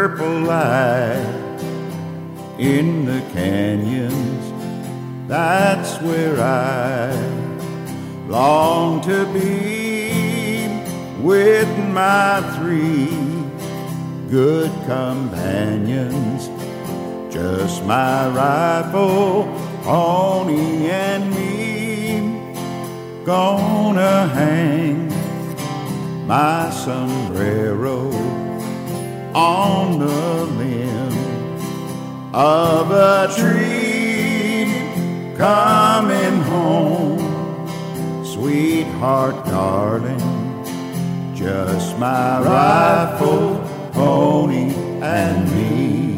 purple light in the canyons. That's where I long to be, with my three good companions, just my rifle, pony, and me. Gonna hang my sombrero on the limb of a tree, coming home, sweetheart, darling, just my rifle, pony, and me.